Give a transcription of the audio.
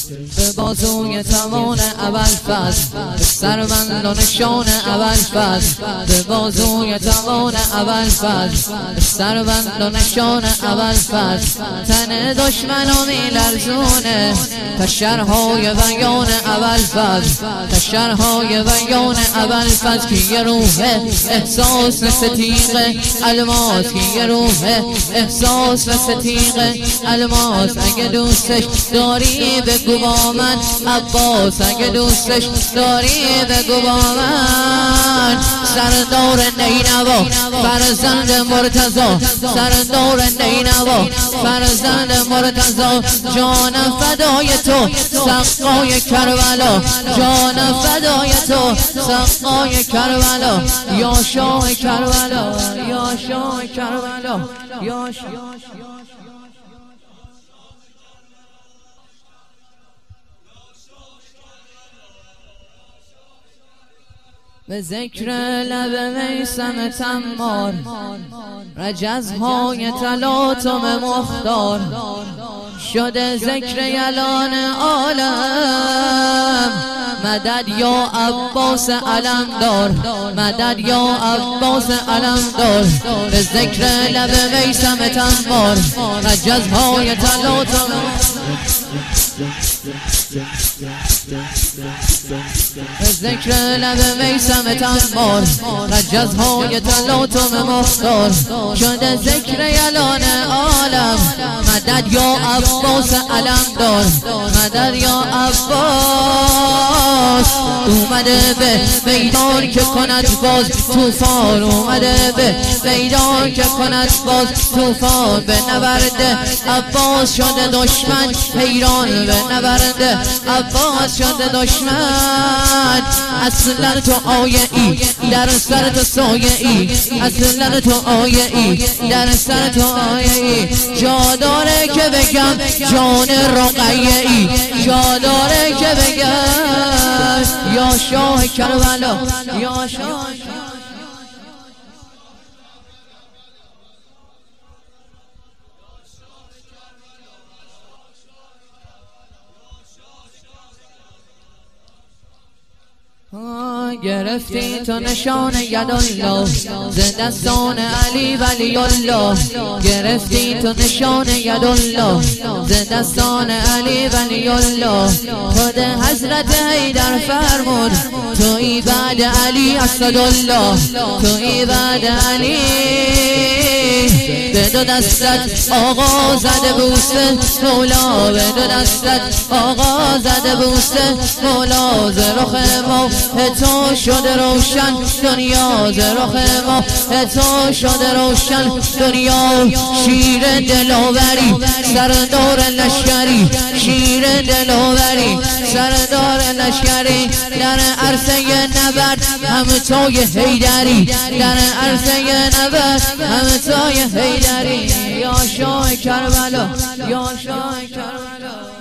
به بازوی توان اول فصل، به سربند و نشان اول فصل، به بازوی توان اول فصل، به سربند و نشان اول فصل. تن دشمنو میلرزونه تا شرهای بیان اول فصل، تا شرهای بیان اول فصل. که یه روح احساس مثل تیغ الماس، که یه روح احساس مثل تیغ الماس. اگه دوستش داری بگو با من عباس، اگه دوستش داری بگو با من. سردار نینوا فرزند مرتضی، سردار نینوا فرزند مرتضی. جانم فدای تو سقای کربلا، جانم فدای تو سقای کربلا. یا شاه کربلا، یا شاه کربلا، یا شاه. به ذکر لب میثم تمار، رجزهای تلاطم مختار. شده ذکر یلان عالم، مدد یا عباس علمدار، مدد یا عباس علمدار. به ذکر لب میثم تمار، رجزهای تلاطم. به ذکر لب میثم تمار، رجزهای تلاطم مختار. شده ذکر یلان عالم، مدد یا عباس علمدار، مدد یا عباس. اومده به میدان که کند باز توفان، اومده به میدان که کند باز توفان. به نبرد عباس شده دشمن حیران، به نبرد عباس شده دشمن. اصلا تو آیه ای در سر تو سایه ای، اصلا تو آیه ای در سر تو آیه ای. جا داره که بگم جان رقیه ای، جا داره که بگم یا شاه کربلا، یا شاه. گرفتی تو نشان یدالله ز دستان علی ولی الله، گرفتی تو نشان یدالله ز دستان علی ولی الله. خود حضرت حیدر فرمود تویی بعد علی اسدالله، تویی بعد علی. به دو دستت آقا زده بوسه مولا، به دو دستت آقا زده بوسه مولا. ز رخ ما تو شده روشن دنیا، ز رخ ما تو شده روشن دنیا. شیر دلاوری سردار لشکری، شیر دلاوری سردار لشکری. در عرصه نبرد همتای حیدری، در عرصه نبرد همتای حیدری. یا شاه کربلا، یا شاه کربلا.